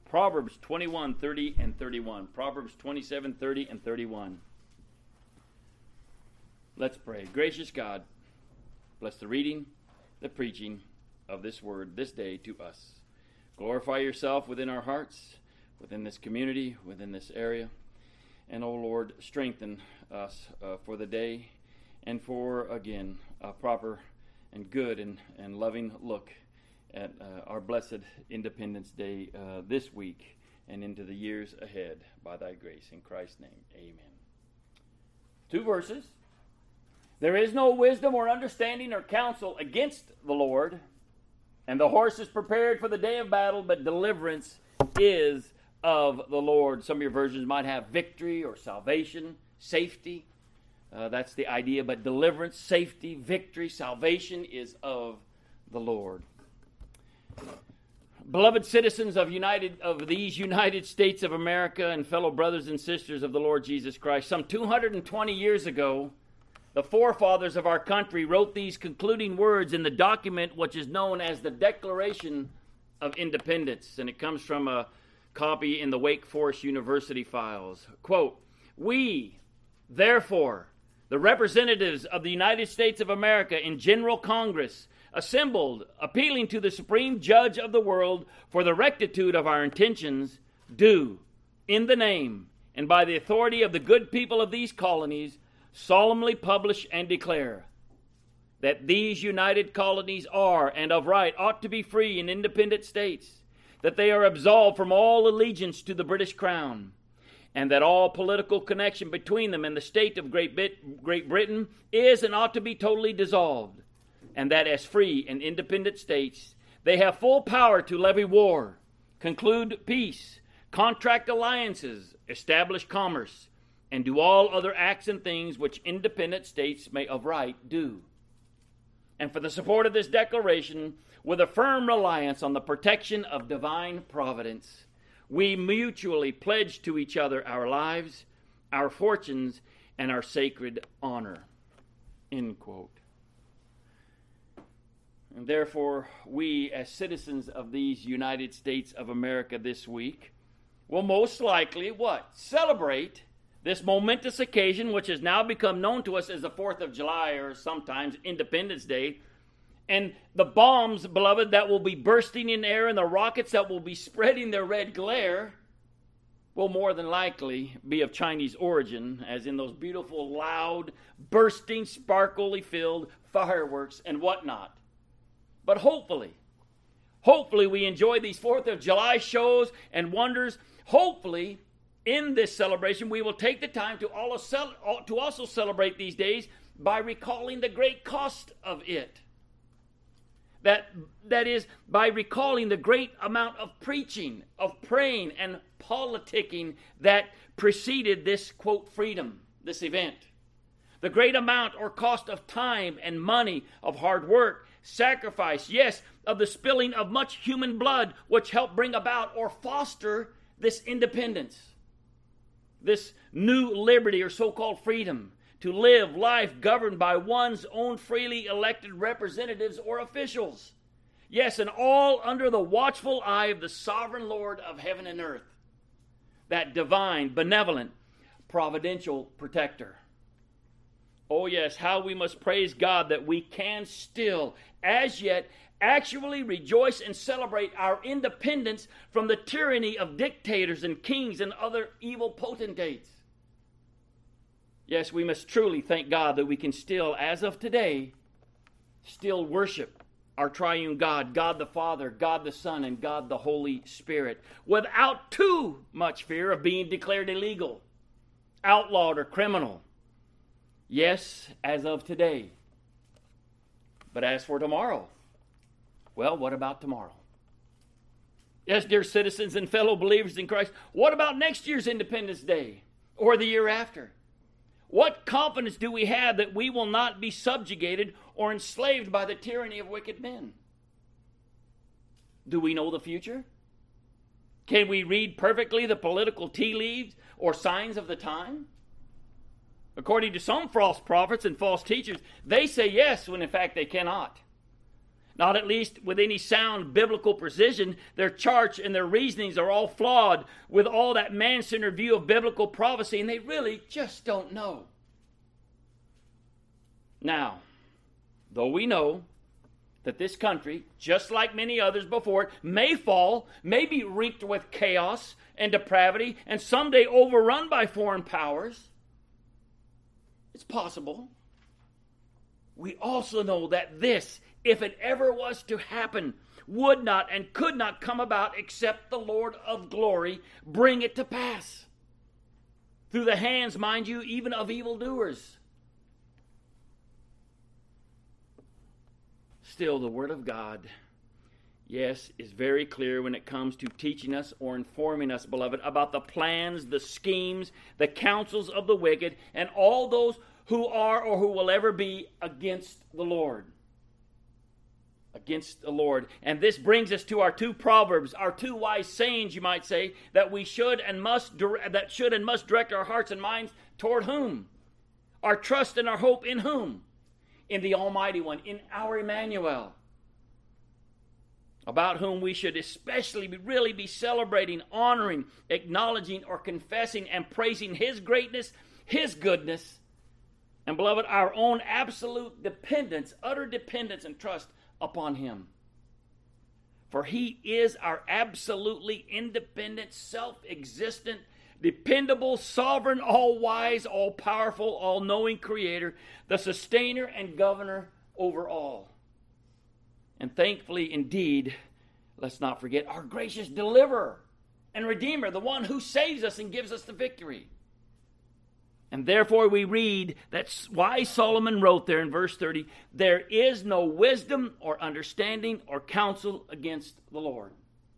Proverbs 21:30 and 31. Proverbs 27:30 and 31. Let's pray. Gracious God, bless the reading, the preaching of this word this day to us. Glorify yourself within our hearts, within this community, within this area. And, O Lord, strengthen us for the day and for, again, a proper and good and loving look at our blessed Independence Day this week and into the years ahead by thy grace. In Christ's name, amen. 2 verses. There is no wisdom or understanding or counsel against the Lord, and the horse is prepared for the day of battle, but deliverance is of the Lord. Some of your versions might have victory or salvation, safety. That's the idea, but deliverance, safety, victory, salvation is of the Lord. Beloved citizens of these United States of America and fellow brothers and sisters of the Lord Jesus Christ, some 220 years ago, the forefathers of our country wrote these concluding words in the document which is known as the Declaration of Independence, and it comes from a copy in the Wake Forest University files. Quote, "We, therefore, the representatives of the United States of America in General Congress, assembled, appealing to the Supreme Judge of the world for the rectitude of our intentions, do, in the name and by the authority of the good people of these colonies, solemnly publish and declare that these united colonies are and of right ought to be free and independent states, that they are absolved from all allegiance to the British Crown, and that all political connection between them and the state of Great Britain is and ought to be totally dissolved, and that as free and independent states they have full power to levy war, conclude peace, contract alliances, establish commerce, and do all other acts and things which independent states may of right do. And for the support of this declaration, with a firm reliance on the protection of divine providence, we mutually pledge to each other our lives, our fortunes, and our sacred honor." End quote. And therefore, we as citizens of these United States of America this week will most likely what? Celebrate this momentous occasion, which has now become known to us as the 4th of July or sometimes Independence Day. And the bombs, beloved, that will be bursting in air and the rockets that will be spreading their red glare will more than likely be of Chinese origin, as in those beautiful, loud, bursting, sparkly filled fireworks and whatnot. But hopefully we enjoy these 4th of July shows and wonders. Hopefully, in this celebration, we will take the time to also celebrate these days by recalling the great cost of it. That is, by recalling the great amount of preaching, of praying, and politicking that preceded this, quote, freedom, this event. The great amount or cost of time and money, of hard work, sacrifice, yes, of the spilling of much human blood, which helped bring about or foster this independence, this new liberty or so-called freedom to live life governed by one's own freely elected representatives or officials. Yes, and all under the watchful eye of the sovereign Lord of heaven and earth, that divine, benevolent, providential protector. Oh yes, how we must praise God that we can still, as yet, actually rejoice and celebrate our independence from the tyranny of dictators and kings and other evil potentates. Yes, we must truly thank God that we can still, as of today, still worship our triune God, God the Father, God the Son, and God the Holy Spirit, without too much fear of being declared illegal, outlawed, or criminal. Yes, as of today. But as for tomorrow, well, what about tomorrow? Yes, dear citizens and fellow believers in Christ, what about next year's Independence Day or the year after? What confidence do we have that we will not be subjugated or enslaved by the tyranny of wicked men? Do we know the future? Can we read perfectly the political tea leaves or signs of the time? According to some false prophets and false teachers, they say yes when in fact they cannot. not at least with any sound biblical precision. Their charts and their reasonings are all flawed with all that man-centered view of biblical prophecy, and they really just don't know. Now, though we know that this country, just like many others before it, may fall, may be reeked with chaos and depravity, and someday overrun by foreign powers, it's possible. We also know that this, if it ever was to happen, would not and could not come about except the Lord of glory bring it to pass. Through the hands, mind you, even of evildoers. Still, the Word of God, yes, is very clear when it comes to teaching us or informing us, beloved, about the plans, the schemes, the counsels of the wicked, and all those who are or who will ever be against the Lord. Against the Lord. And this brings us to our two proverbs, our two wise sayings, you might say, that we should and must direct our hearts and minds toward whom? Our trust and our hope in whom? In the Almighty One, in our Emmanuel, about whom we should especially really be celebrating, honoring, acknowledging, or confessing and praising His greatness, His goodness, and, beloved, our own absolute dependence, utter dependence and trust upon Him. For He is our absolutely independent, self-existent, dependable, sovereign, all-wise, all-powerful, all-knowing Creator, the sustainer and governor over all. And thankfully, indeed, let's not forget, our gracious deliverer and Redeemer, the one who saves us and gives us the victory. And therefore we read that wise Solomon wrote there in verse 30, there is no wisdom or understanding or counsel against the Lord.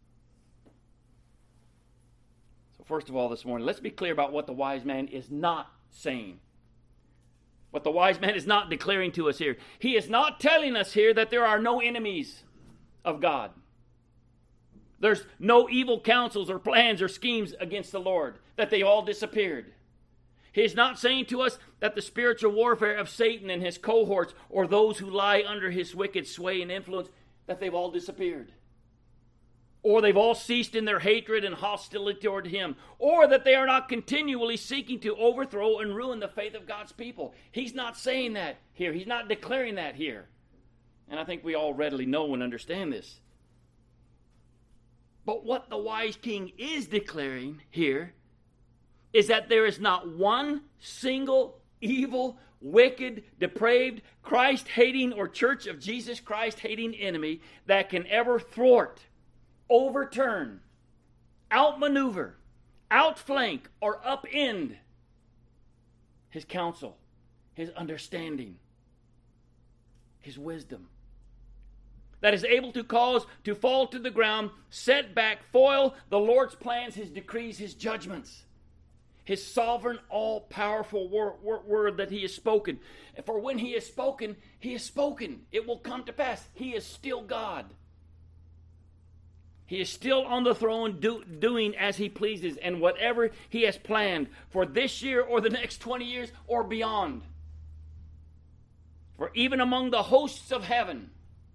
So first of all this morning, let's be clear about what the wise man is not saying. What the wise man is not declaring to us here. He is not telling us here that there are no enemies of God. There's no evil counsels or plans or schemes against the Lord, that they all disappeared. He is not saying to us that the spiritual warfare of Satan and his cohorts, or those who lie under his wicked sway and influence, that they've all disappeared. Or they've all ceased in their hatred and hostility toward Him. Or that they are not continually seeking to overthrow and ruin the faith of God's people. He's not saying that here. He's not declaring that here. And I think we all readily know and understand this. But what the wise king is declaring here is that there is not one single evil, wicked, depraved, Christ-hating or Church of Jesus Christ-hating enemy that can ever thwart, overturn, outmaneuver, outflank, or upend His counsel, His understanding, His wisdom. That is able to cause to fall to the ground, set back, foil the Lord's plans, His decrees, His judgments. His sovereign, all-powerful word that He has spoken. For when He has spoken, He has spoken. It will come to pass. He is still God. He is still on the throne doing as He pleases, and whatever He has planned for this year or the next 20 years or beyond. For even among the hosts of heaven,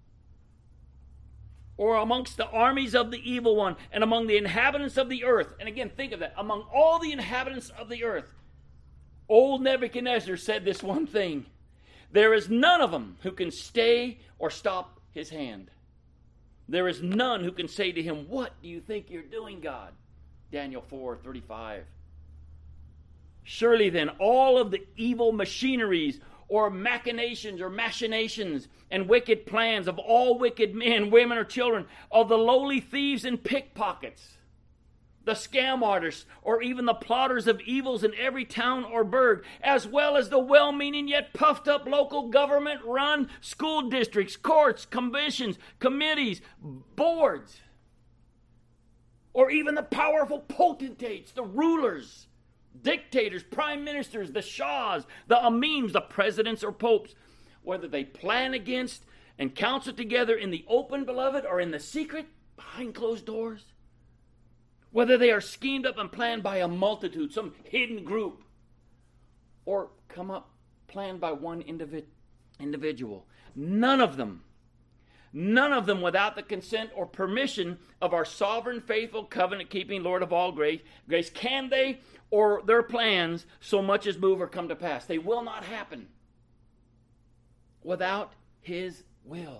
or amongst the armies of the evil one, and among the inhabitants of the earth. And again, think of that. Among all the inhabitants of the earth, old Nebuchadnezzar said this one thing. There is none of them who can stay or stop his hand. There is none who can say to him, what do you think you're doing, God? Daniel 4:35. Surely then all of the evil machineries or machinations and wicked plans of all wicked men, women, or children, of the lowly thieves and pickpockets, the scam artists, or even the plotters of evils in every town or burg, as well as the well-meaning yet puffed-up local government-run school districts, courts, commissions, committees, boards, or even the powerful potentates, the rulers, dictators, prime ministers, the shahs, the amirs, the presidents or popes, whether they plan against and counsel together in the open, beloved, or in the secret, behind closed doors, whether they are schemed up and planned by a multitude, some hidden group, or come up planned by one individual, none of them none of them without the consent or permission of our sovereign, faithful, covenant-keeping Lord of all grace, can they or their plans so much as move or come to pass. They will not happen without his will.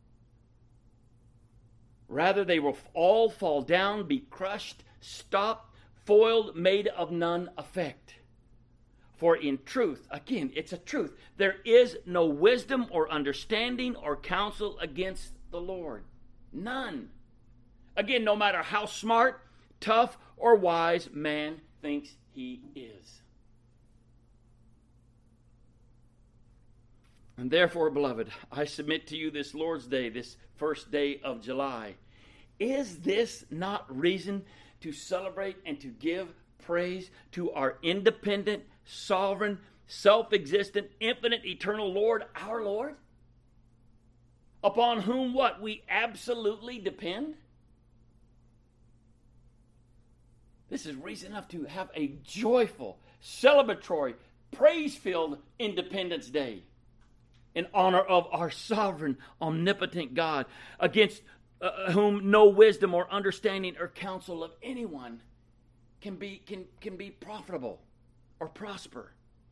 Rather, they will all fall down, be crushed, stopped, foiled, made of none effect. For in truth, again, it's a truth, there is no wisdom or understanding or counsel against the Lord. None. Again, no matter how smart, tough, or wise man thinks he is. And therefore, beloved, I submit to you this Lord's Day, this first day of July. Is this not reason to celebrate and to give praise to our independent, sovereign, self-existent, infinite, eternal Lord, our Lord? Upon whom what? We absolutely depend? This is reason enough to have a joyful, celebratory, praise-filled Independence Day in honor of our sovereign, omnipotent God, against whom no wisdom or understanding or counsel of anyone can be profitable or prosper.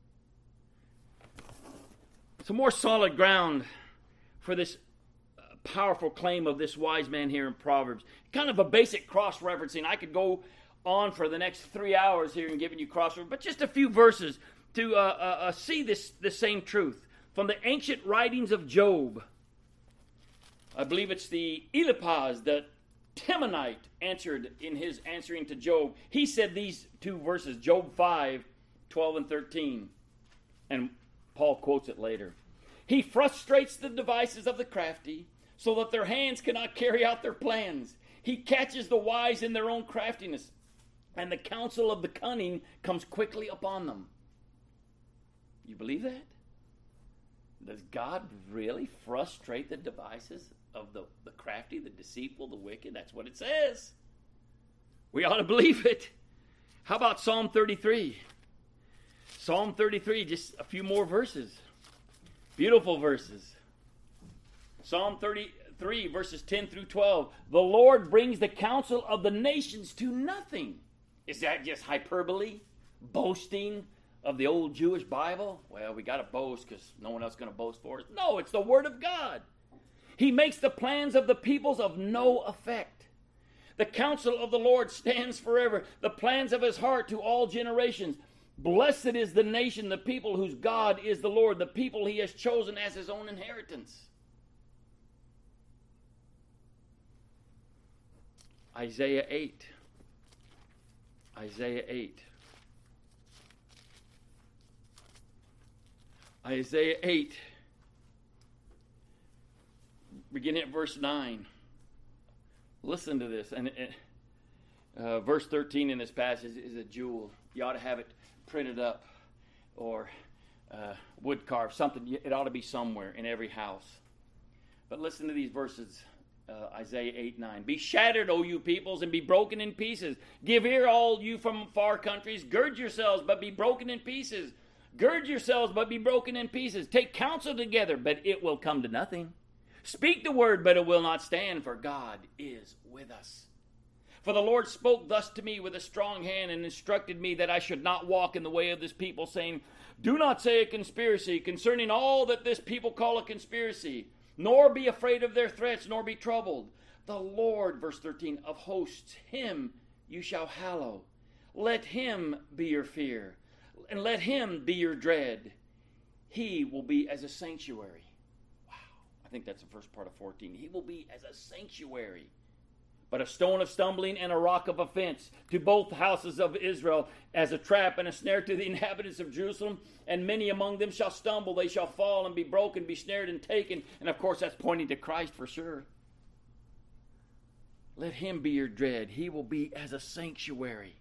Some more solid ground for this powerful claim of this wise man here in Proverbs. Kind of a basic cross-referencing. I could go on for the next 3 hours here and giving you cross-referencing, but just a few verses to see this same truth. From the ancient writings of Job, I believe it's the Eliphaz, the Temanite, answered in his answering to Job. He said these two verses, Job 5, 12 and 13. And Paul quotes it later. He frustrates the devices of the crafty so that their hands cannot carry out their plans. He catches the wise in their own craftiness, and the counsel of the cunning comes quickly upon them. You believe that? Does God really frustrate the devices of the crafty, the deceitful, the wicked? That's what it says. We ought to believe it. How about Psalm 33? Psalm 33, just a few more verses. Beautiful verses. Psalm 33, verses 10 through 12. The Lord brings the counsel of the nations to nothing. Is that just hyperbole? Boasting of the old Jewish Bible? Well, we got to boast because no one else is going to boast for us. No, it's the Word of God. He makes the plans of the peoples of no effect. The counsel of the Lord stands forever, the plans of his heart to all generations. Blessed is the nation, the people whose God is the Lord, the people he has chosen as his own inheritance. Isaiah 8. Isaiah 8. Isaiah 8, beginning at verse 9. Listen to this. And verse 13 in this passage is a jewel. You ought to have it printed up or wood carved, something. It ought to be somewhere in every house. But listen to these verses, Isaiah 8, 9. Be shattered, O you peoples, and be broken in pieces. Give ear, all you from far countries. Gird yourselves, but be broken in pieces. Gird yourselves, but be broken in pieces. Take counsel together, but it will come to nothing. Speak the word, but it will not stand, for God is with us. For the Lord spoke thus to me with a strong hand and instructed me that I should not walk in the way of this people, saying, do not say a conspiracy concerning all that this people call a conspiracy, nor be afraid of their threats, nor be troubled. The Lord, verse 13, of hosts, him you shall hallow. Let him be your fear, and let him be your dread. He will be as a sanctuary. Wow, I think that's the first part of 14. He will be as a sanctuary, but a stone of stumbling and a rock of offense to both houses of Israel, as a trap and a snare to the inhabitants of Jerusalem. And many among them shall stumble, they shall fall and be broken, be snared and taken. And of course that's pointing to Christ for sure. Let him be your dread. He will be as a sanctuary.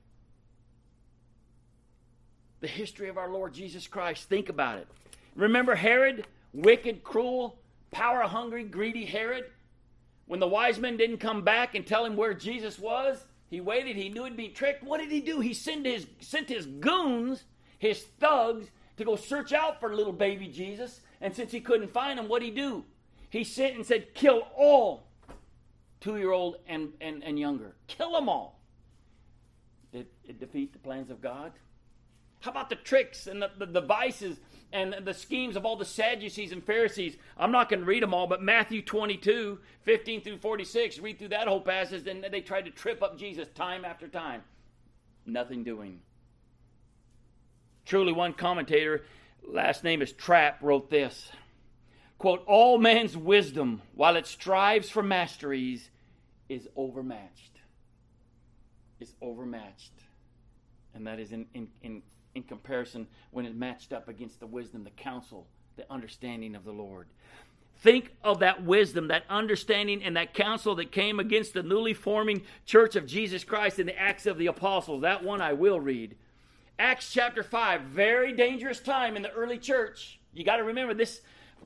The history of our Lord Jesus Christ. Think about it. Remember Herod? Wicked, cruel, power-hungry, greedy Herod? When the wise men didn't come back and tell him where Jesus was, he waited. He knew he'd be tricked. What did he do? He sent his goons, his thugs, to go search out for little baby Jesus. And since he couldn't find him, what did he do? He sent and said, kill all 2-year-old and younger. Kill them all. Did it defeat the plans of God? How about the tricks and the devices and the schemes of all the Sadducees and Pharisees? I'm not going to read them all, but Matthew 22, 15 through 46, read through that whole passage, and they tried to trip up Jesus time after time. Nothing doing. Truly, one commentator, last name is Trapp, wrote this, quote, all man's wisdom, while it strives for masteries, is overmatched. Is overmatched. And that is in comparison when it's matched up against the wisdom, the counsel, the understanding of the Lord. Think of that wisdom, that understanding, and that counsel that came against the newly forming church of Jesus Christ in the Acts of the Apostles. That one I will read. Acts chapter 5, very dangerous time in the early church. You got to remember this.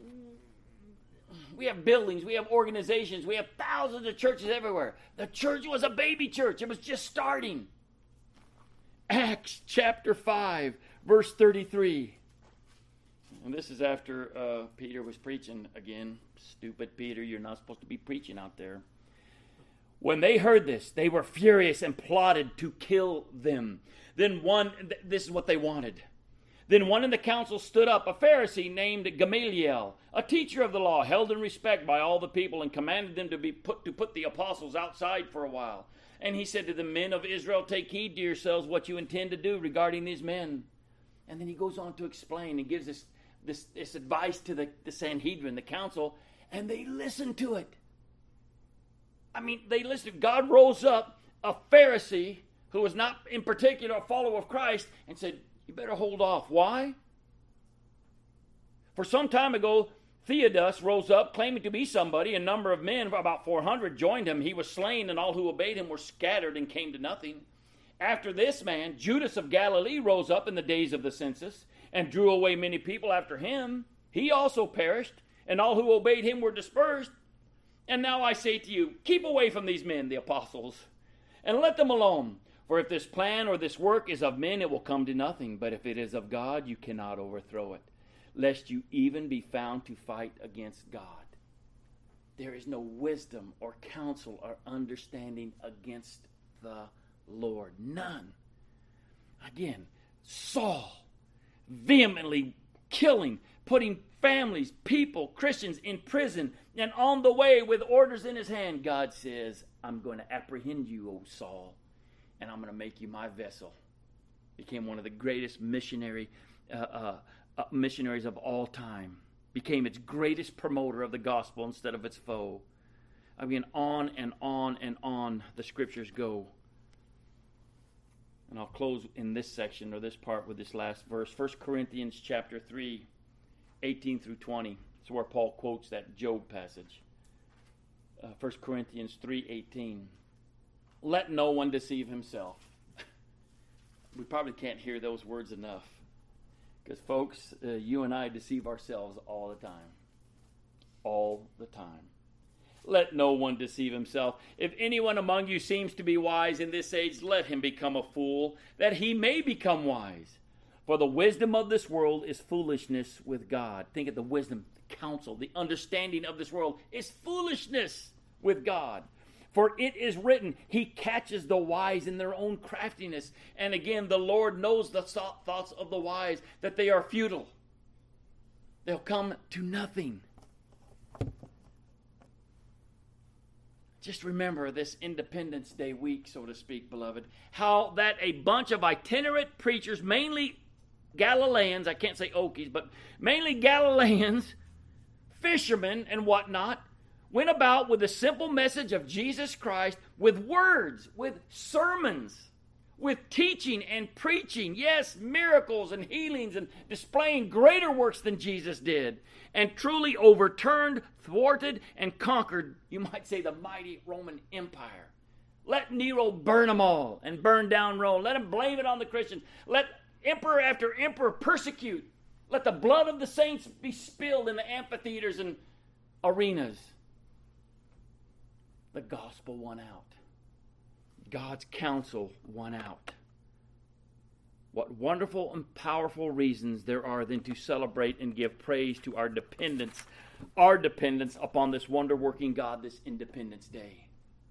We have buildings, we have organizations, we have thousands of churches everywhere. The church was a baby church. It was just starting. Acts chapter 5, verse 33. And this is after Peter was preaching again. Stupid Peter, you're not supposed to be preaching out there. When they heard this, they were furious and plotted to kill them. Then this is what they wanted. Then one in the council stood up, a Pharisee named Gamaliel, a teacher of the law, held in respect by all the people, and commanded them to put the apostles outside for a while. And he said to the men of Israel, take heed to yourselves what you intend to do regarding these men. And then he goes on to explain and gives this advice to the Sanhedrin, the council, and they listened to it. I mean, they listened. God rose up a Pharisee who was not in particular a follower of Christ and said, you better hold off. Why? For some time ago, Theudas rose up, claiming to be somebody. A number of men, about 400, joined him. He was slain, and all who obeyed him were scattered and came to nothing. After this man, Judas of Galilee rose up in the days of the census and drew away many people after him. He also perished, and all who obeyed him were dispersed. And now I say to you, keep away from these men, the apostles, and let them alone. For if this plan or this work is of men, it will come to nothing. But if it is of God, you cannot overthrow it, lest you even be found to fight against God. There is no wisdom or counsel or understanding against the Lord. None. Again, Saul vehemently killing, putting families, people, Christians in prison, and on the way with orders in his hand, God says, I'm going to apprehend you, O Saul, and I'm going to make you my vessel. Became one of the greatest missionaries of all time. Became its greatest promoter of the gospel instead of its foe. I mean, on and on and on the scriptures go. And I'll close in this section or this part with this last verse. 1 Corinthians chapter 3, 18 through 20. It's where Paul quotes that Job passage. 1 Corinthians 3:18. Let no one deceive himself. We probably can't hear those words enough. Because, folks, you and I deceive ourselves all the time. All the time. Let no one deceive himself. If anyone among you seems to be wise in this age, let him become a fool, that he may become wise. For the wisdom of this world is foolishness with God. Think of the wisdom, the counsel, the understanding of this world is foolishness with God. For it is written, he catches the wise in their own craftiness. And again, the Lord knows the thoughts of the wise, that they are futile. They'll come to nothing. Just remember this Independence Day week, so to speak, beloved, how that a bunch of itinerant preachers, mainly Galileans, I can't say Okies, but mainly Galileans, fishermen and whatnot, went about with the simple message of Jesus Christ, with words, with sermons, with teaching and preaching, yes, miracles and healings, and displaying greater works than Jesus did, and truly overturned, thwarted, and conquered, you might say, the mighty Roman Empire. Let Nero burn them all and burn down Rome. Let him blame it on the Christians. Let emperor after emperor persecute. Let the blood of the saints be spilled in the amphitheaters and arenas. The gospel won out. God's counsel won out. What wonderful and powerful reasons there are then to celebrate and give praise to our dependence upon this wonder-working God this Independence Day.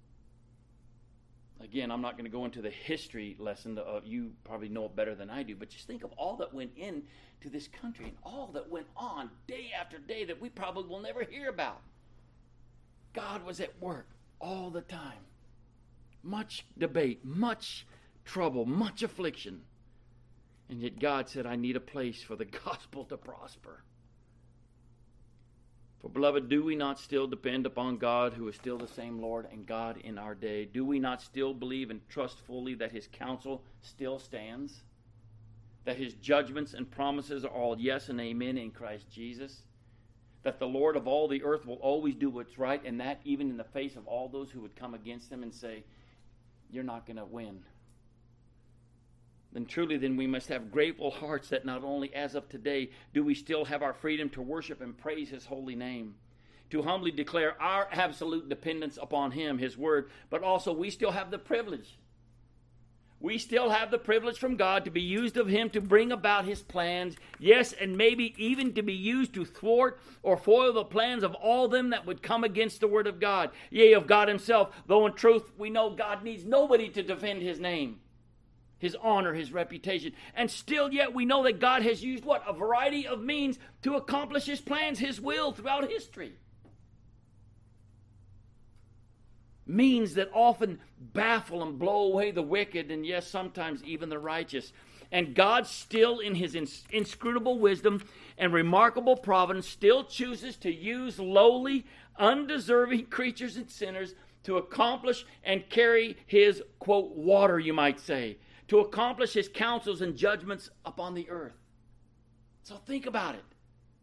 Again, I'm not going to go into the history lesson. You probably know it better than I do, but just think of all that went into this country and all that went on day after day that we probably will never hear about. God was at work all the time. Much debate, much trouble, much affliction. And yet God said, I need a place for the gospel to prosper. For beloved, do we not still depend upon God, who is still the same Lord and God in our day? Do we not still believe and trust fully that his counsel still stands? That his judgments and promises are all yes and amen in Christ Jesus? That the Lord of all the earth will always do what's right, and that even in the face of all those who would come against him and say, you're not going to win. Then truly we must have grateful hearts that not only as of today do we still have our freedom to worship and praise his holy name, to humbly declare our absolute dependence upon him, his word, but also we still have the privilege. We still have the privilege from God to be used of him to bring about his plans, yes, and maybe even to be used to thwart or foil the plans of all them that would come against the word of God, yea, of God himself, though in truth we know God needs nobody to defend his name, his honor, his reputation. And still yet we know that God has used what? A variety of means to accomplish his plans, his will throughout history. Means that often baffle and blow away the wicked and yes, sometimes even the righteous. And God still in his inscrutable wisdom and remarkable providence still chooses to use lowly, undeserving creatures and sinners to accomplish and carry his, quote, water, you might say, to accomplish his counsels and judgments upon the earth. So think about it.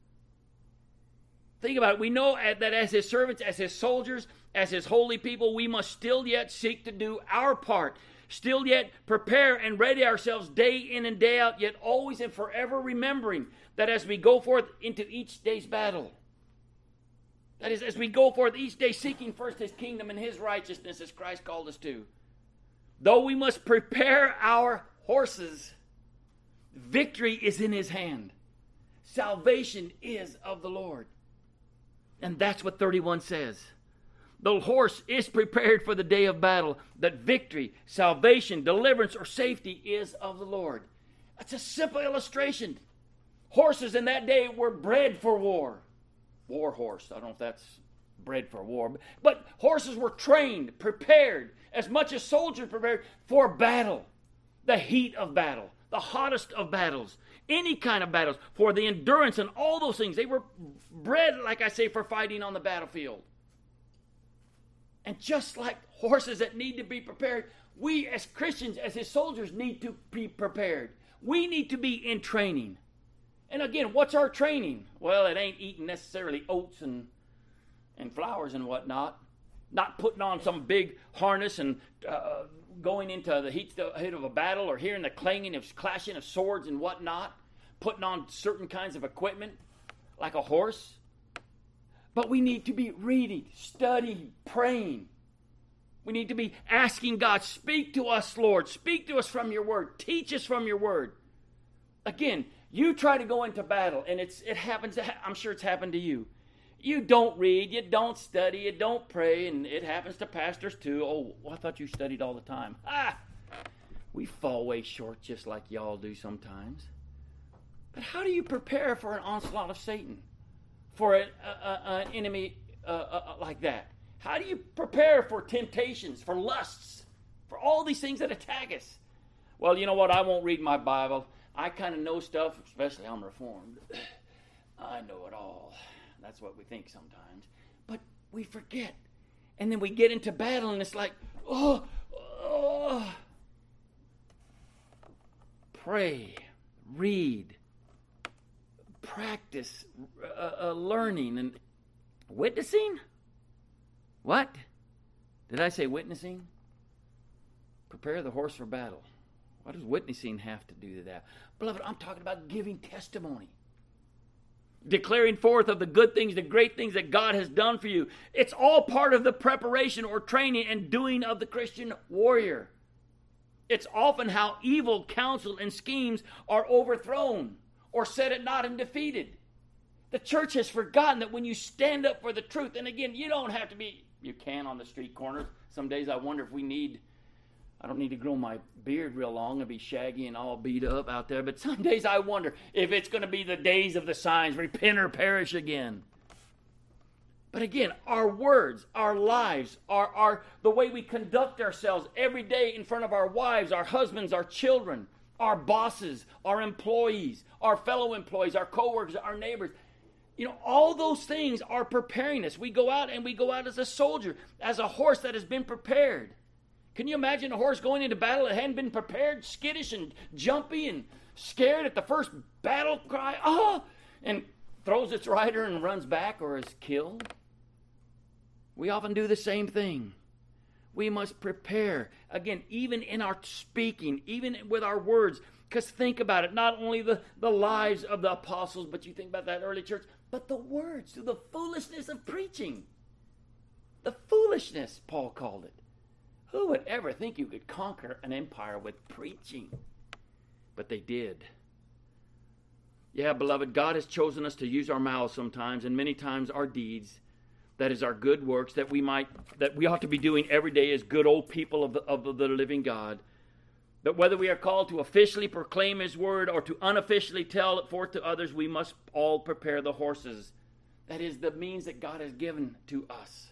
Think about it. We know that as his servants, as his soldiers, as his holy people, we must still yet seek to do our part. Still yet prepare and ready ourselves day in and day out, yet always and forever remembering that as we go forth into each day's battle, that is, as we go forth each day seeking first his kingdom and his righteousness as Christ called us to, though we must prepare our horses, victory is in his hand. Salvation is of the Lord. And that's what 31 says. The horse is prepared for the day of battle, that victory, salvation, deliverance, or safety is of the Lord. That's a simple illustration. Horses in that day were bred for war. War horse. I don't know if that's bred for war. But horses were trained, prepared, as much as soldiers prepared for battle. The heat of battle. The hottest of battles. Any kind of battles. For the endurance and all those things. They were bred, like I say, for fighting on the battlefield. And just like horses that need to be prepared, we as Christians, as his soldiers, need to be prepared. We need to be in training. And again, what's our training? Well, it ain't eating necessarily oats and flowers and whatnot. Not putting on some big harness and going into the heat of a battle or hearing the clashing of swords and whatnot. Putting on certain kinds of equipment like a horse. But we need to be reading, studying, praying. We need to be asking God, speak to us, Lord. Speak to us from your word. Teach us from your word. Again, you try to go into battle, and it happens. I'm sure it's happened to you. You don't read, you don't study, you don't pray, and it happens to pastors too. Oh, well, I thought you studied all the time. We fall way short just like y'all do sometimes. But how do you prepare for an onslaught of Satan? For an enemy like that? How do you prepare for temptations, for lusts, for all these things that attack us? Well, you know what? I won't read my Bible. I kind of know stuff, especially I'm Reformed. I know it all. That's what we think sometimes. But we forget. And then we get into battle and it's like, Pray, read, practice, learning, and witnessing? What? Did I say witnessing? Prepare the horse for battle. What does witnessing have to do with that? Beloved, I'm talking about giving testimony. Declaring forth of the good things, the great things that God has done for you. It's all part of the preparation or training and doing of the Christian warrior. It's often how evil counsel and schemes are overthrown or set at naught and defeated. The church has forgotten that when you stand up for the truth, and again, you don't have to be, you can on the street corners. Some days I wonder if I don't need to grow my beard real long and be shaggy and all beat up out there, but some days I wonder if it's going to be the days of the signs, repent or perish again. But again, our words, our lives, the way we conduct ourselves every day in front of our wives, our husbands, our children, our bosses, our employees, our fellow employees, our coworkers, our neighbors. All those things are preparing us. We go out as a soldier, as a horse that has been prepared. Can you imagine a horse going into battle that hadn't been prepared, skittish and jumpy and scared at the first battle cry, and throws its rider and runs back or is killed? We often do the same thing. We must prepare, again, even in our speaking, even with our words. Because think about it, not only the lives of the apostles, but you think about that early church, but the words, through the foolishness of preaching. The foolishness, Paul called it. Who would ever think you could conquer an empire with preaching? But they did. Yeah, beloved, God has chosen us to use our mouths sometimes, and many times our deeds. That is our good works that we ought to be doing every day as good old people of the living God. But whether we are called to officially proclaim His word or to unofficially tell it forth to others, we must all prepare the horses. That is the means that God has given to us.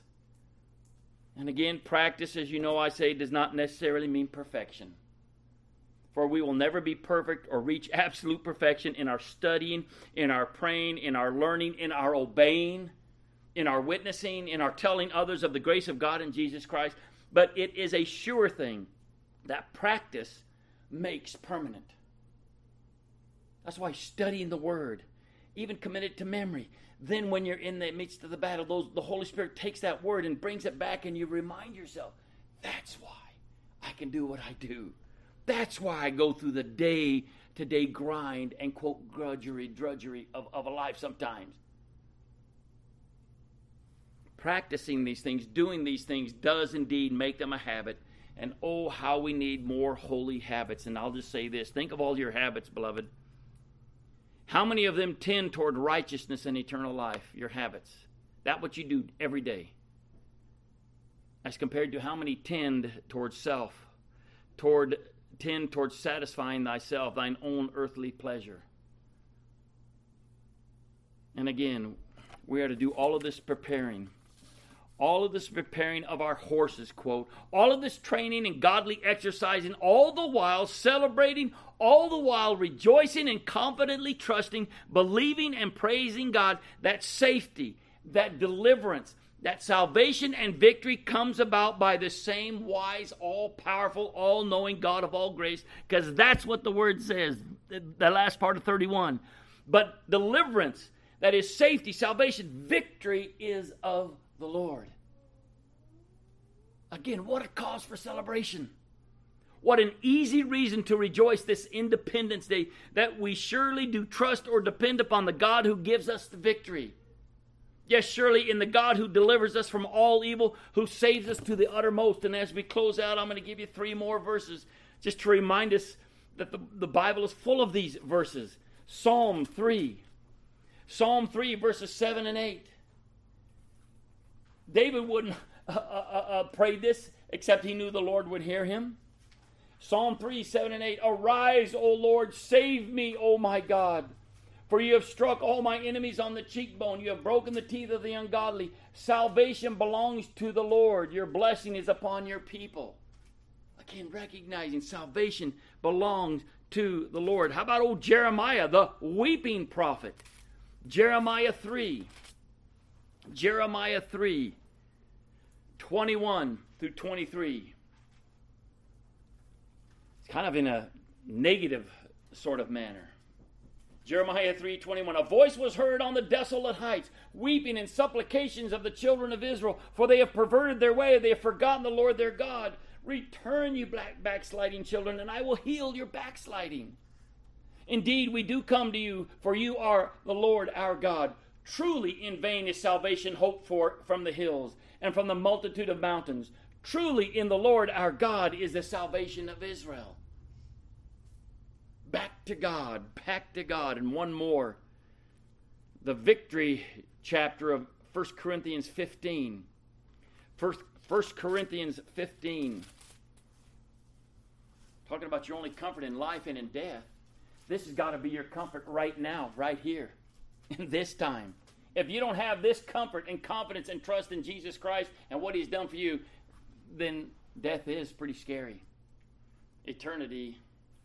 And again, practice, as you know I say, does not necessarily mean perfection. For we will never be perfect or reach absolute perfection in our studying, in our praying, in our learning, in our obeying, in our witnessing, in our telling others of the grace of God in Jesus Christ. But it is a sure thing that practice makes permanent. That's why studying the Word, even commit it to memory. Then when you're in the midst of the battle, the Holy Spirit takes that Word and brings it back, and you remind yourself, that's why I can do what I do. That's why I go through the day-to-day grind and, quote, drudgery of a life sometimes. Practicing these things, doing these things, does indeed make them a habit. And oh, how we need more holy habits. And I'll just say this. Think of all your habits, beloved. How many of them tend toward righteousness and eternal life? Your habits. That what you do every day. As compared to how many tend towards self. Tend towards satisfying thyself, thine own earthly pleasure. And again, we are to do all of this preparing. All of this preparing of our horses, quote. All of this training and godly exercising, all the while celebrating, all the while rejoicing and confidently trusting, believing and praising God that safety, that deliverance, that salvation and victory comes about by the same wise, all-powerful, all-knowing God of all grace, because that's what the word says, the last part of 31. But deliverance, that is safety, salvation, victory is of the Lord. Again, what a cause for celebration. What an easy reason to rejoice this Independence Day, that we surely do trust or depend upon the God who gives us the victory. Yes, surely in the God who delivers us from all evil, who saves us to the uttermost. And as we close out, I'm going to give you 3 more verses just to remind us that the Bible is full of these verses. Psalm 3, verses 7 and 8. David wouldn't pray this except he knew the Lord would hear him. Psalm 3, 7 and 8. Arise, O Lord, save me, O my God. For you have struck all my enemies on the cheekbone. You have broken the teeth of the ungodly. Salvation belongs to the Lord. Your blessing is upon your people. Again, recognizing salvation belongs to the Lord. How about old Jeremiah, the weeping prophet? Jeremiah 3, 21 through 23. It's kind of in a negative sort of manner. Jeremiah 3:21, a voice was heard on the desolate heights, weeping and supplications of the children of Israel, for they have perverted their way, they have forgotten the Lord their God. Return, you backsliding children, and I will heal your backsliding. Indeed, we do come to you, for you are the Lord our God. Truly in vain is salvation hoped for from the hills and from the multitude of mountains. Truly in the Lord our God is the salvation of Israel. Back to God, back to God. And one more. The victory chapter of 1 Corinthians 15. 1 Corinthians 15. Talking about your only comfort in life and in death. This has got to be your comfort right now, right here, in this time. If you don't have this comfort and confidence and trust in Jesus Christ and what He's done for you, then death is pretty scary. Eternity.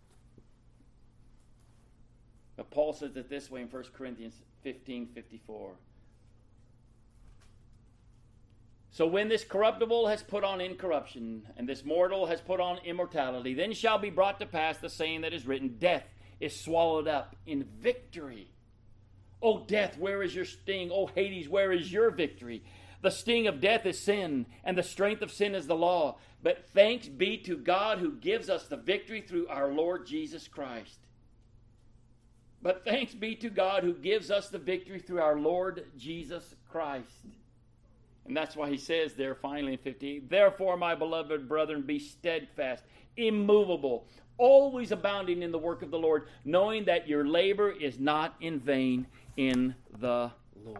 But Paul says it this way in 1 Corinthians 15:54. So when this corruptible has put on incorruption, and this mortal has put on immortality, then shall be brought to pass the saying that is written, death is swallowed up in victory. O death, where is your sting? O Hades, where is your victory? The sting of death is sin, and the strength of sin is the law. But thanks be to God who gives us the victory through our Lord Jesus Christ. But thanks be to God who gives us the victory through our Lord Jesus Christ. And that's why he says there finally in 15, therefore, my beloved brethren, be steadfast, immovable, always abounding in the work of the Lord, knowing that your labor is not in vain in the Lord.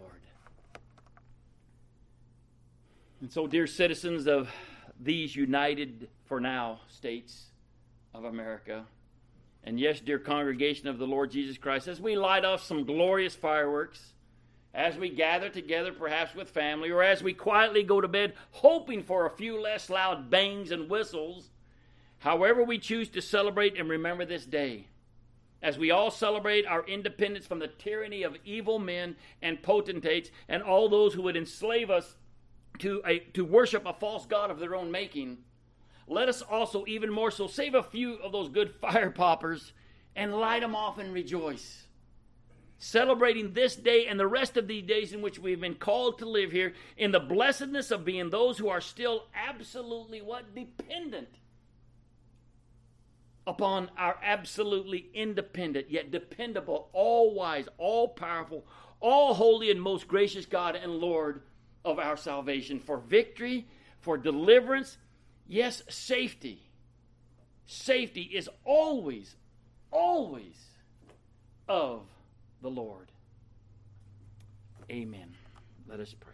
And so, dear citizens of these united, for now, states of America, and yes, dear congregation of the Lord Jesus Christ, as we light off some glorious fireworks, as we gather together perhaps with family, or as we quietly go to bed hoping for a few less loud bangs and whistles, however we choose to celebrate and remember this day, as we all celebrate our independence from the tyranny of evil men and potentates and all those who would enslave us to worship a false god of their own making, let us also even more so save a few of those good fire poppers and light them off and rejoice. Celebrating this day and the rest of these days in which we've been called to live here in the blessedness of being those who are still absolutely dependent upon our absolutely independent yet dependable, all-wise, all-powerful, all-holy and most gracious God and Lord of our salvation, for victory, for deliverance, yes, safety. Safety is always, always of the Lord. Amen. Let us pray.